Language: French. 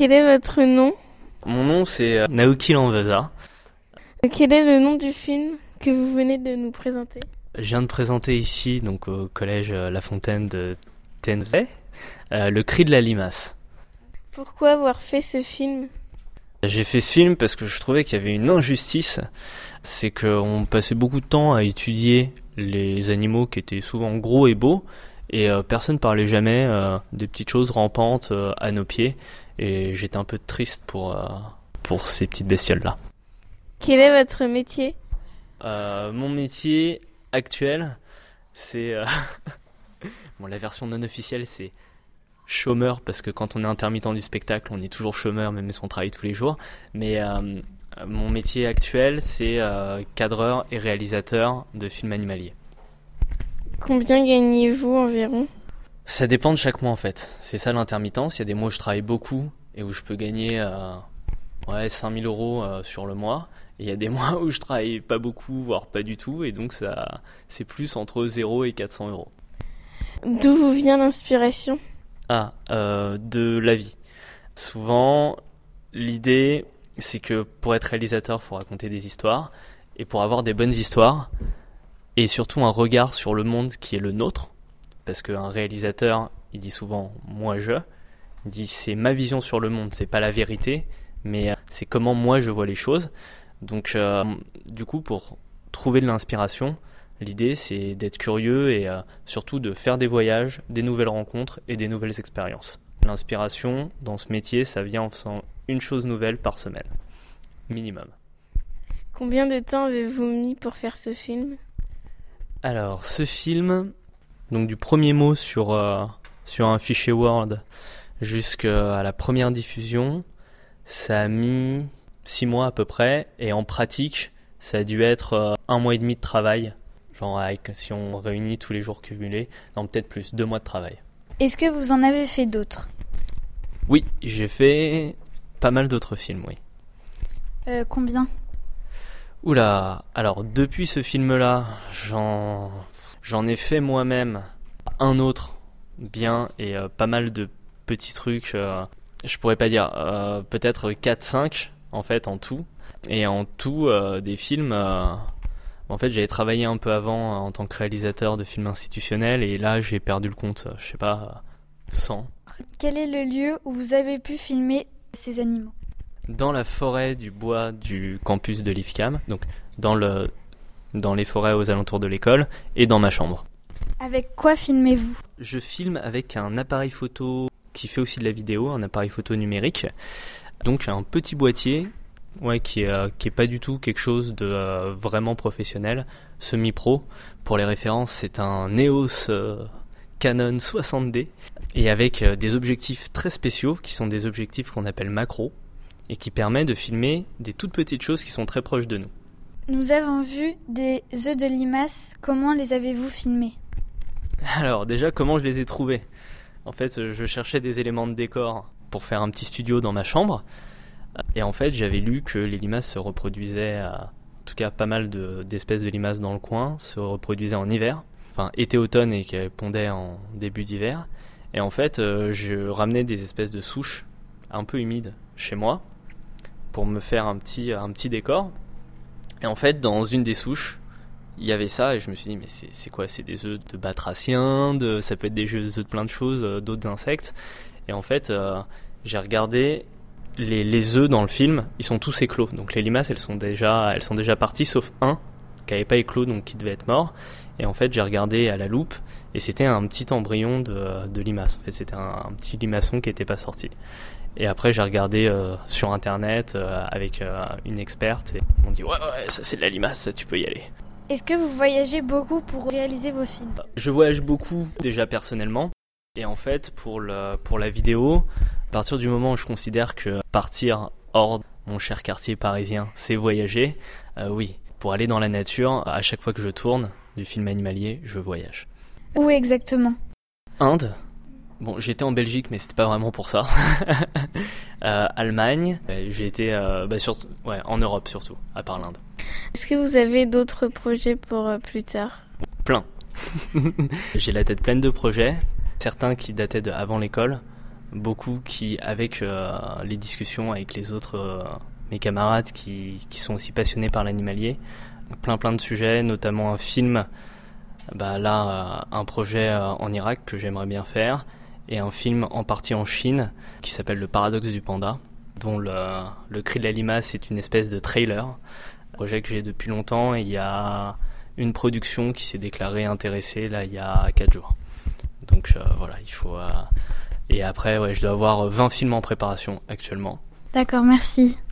Quel est votre nom ? Mon nom c'est Naoki Lanveza. Quel est le nom du film que vous venez de nous présenter ? Je viens de présenter ici, donc au collège La Fontaine de Tenzai, Le Cri de la limace. Pourquoi avoir fait ce film ? J'ai fait ce film parce que je trouvais qu'il y avait une injustice. C'est qu'on passait beaucoup de temps à étudier les animaux qui étaient souvent gros et beaux, et personne parlait jamais des petites choses rampantes à nos pieds. Et j'étais un peu triste pour ces petites bestioles-là. Quel est votre métier ? Mon métier actuel, c'est... Bon, la version non officielle, c'est chômeur, parce que quand on est intermittent du spectacle, on est toujours chômeur, même si on travaille tous les jours. Mais mon métier actuel, c'est cadreur et réalisateur de films animaliers. Combien gagnez-vous environ ? Ça dépend de chaque mois, en fait. C'est ça l'intermittence. Il y a des mois où je travaille beaucoup et où je peux gagner 5 000 euros sur le mois. Et il y a des mois où je travaille pas beaucoup, voire pas du tout. Et donc, c'est plus entre 0 et 400 euros. D'où vous vient l'inspiration ? De la vie. Souvent, l'idée, c'est que pour être réalisateur, il faut raconter des histoires. Et pour avoir des bonnes histoires, et surtout un regard sur le monde qui est le nôtre, parce qu'un réalisateur, il dit souvent « moi je », il dit « c'est ma vision sur le monde, c'est pas la vérité, mais c'est comment moi je vois les choses ». Donc du coup, pour trouver de l'inspiration, l'idée c'est d'être curieux et surtout de faire des voyages, des nouvelles rencontres et des nouvelles expériences. L'inspiration dans ce métier, ça vient en faisant une chose nouvelle par semaine, minimum. Combien de temps avez-vous mis pour faire ce film ? Alors, ce film, donc du premier mot sur un fichier Word jusqu'à la première diffusion, ça a mis 6 mois à peu près, et en pratique, ça a dû être 1 mois et demi de travail, genre si on réunit tous les jours cumulés, non peut-être plus, 2 mois de travail. Est-ce que vous en avez fait d'autres ? Oui, j'ai fait pas mal d'autres films, oui. Combien ? Oula, alors depuis ce film-là, j'en ai fait moi-même un autre bien et pas mal de petits trucs, je pourrais pas dire, peut-être 4-5 en fait en tout. Et en tout, des films, en fait j'avais travaillé un peu avant en tant que réalisateur de films institutionnels et là j'ai perdu le compte, je sais pas, 100. Quel est le lieu où vous avez pu filmer ces animaux ? Dans la forêt du bois du campus de l'IFCAM, donc dans les forêts aux alentours de l'école, et dans ma chambre. Avec quoi filmez-vous ? Je filme avec un appareil photo qui fait aussi de la vidéo, un appareil photo numérique. Donc un petit boîtier qui est pas du tout quelque chose de vraiment professionnel, semi-pro. Pour les références, c'est un EOS Canon 60D, et avec des objectifs très spéciaux, qui sont des objectifs qu'on appelle macro, et qui permet de filmer des toutes petites choses qui sont très proches de nous. Nous avons vu des œufs de limaces. Comment les avez-vous filmés ? Alors déjà, comment je les ai trouvés ? En fait, je cherchais des éléments de décor pour faire un petit studio dans ma chambre. Et en fait, j'avais lu que les limaces se reproduisaient, en tout cas pas mal d'espèces de limaces dans le coin, se reproduisaient en hiver. Enfin, été-automne, et qui pondaient en début d'hiver. Et en fait, je ramenais des espèces de souches un peu humides chez moi, pour me faire un petit décor. Et en fait, dans une des souches, il y avait ça, et je me suis dit, mais c'est quoi ? C'est des œufs de batraciens, ça peut être des œufs de plein de choses, d'autres insectes. Et en fait, j'ai regardé les œufs dans le film, ils sont tous éclos. Donc les limaces, elles sont déjà parties, sauf un qui n'avait pas éclos, donc qui devait être mort. Et en fait, j'ai regardé à la loupe, et c'était un petit embryon de limace. En fait, c'était un petit limaçon qui n'était pas sorti. Et après, j'ai regardé sur internet avec une experte, et on m'a dit ouais, ça c'est de la limace, ça tu peux y aller. Est-ce que vous voyagez beaucoup pour réaliser vos films ? Je voyage beaucoup déjà personnellement, et en fait pour la vidéo, à partir du moment où je considère que partir hors de mon cher quartier parisien, c'est voyager, oui, pour aller dans la nature, à chaque fois que je tourne du film animalier, je voyage. Où exactement ? Inde. Bon, j'étais en Belgique, mais c'était pas vraiment pour ça. Allemagne. J'ai été en Europe surtout, à part l'Inde. Est-ce que vous avez d'autres projets pour plus tard ? Plein. J'ai la tête pleine de projets, certains qui dataient de avant l'école, beaucoup avec les discussions avec les autres, mes camarades qui sont aussi passionnés par l'animalier. Plein de sujets, notamment un film, un projet en Irak que j'aimerais bien faire, et un film en partie en Chine qui s'appelle Le Paradoxe du Panda, dont le cri de la limace est une espèce de trailer. Un projet que j'ai depuis longtemps, et il y a une production qui s'est déclarée intéressée là il y a 4 jours. Donc voilà, il faut... Et après, je dois avoir 20 films en préparation actuellement. D'accord, merci.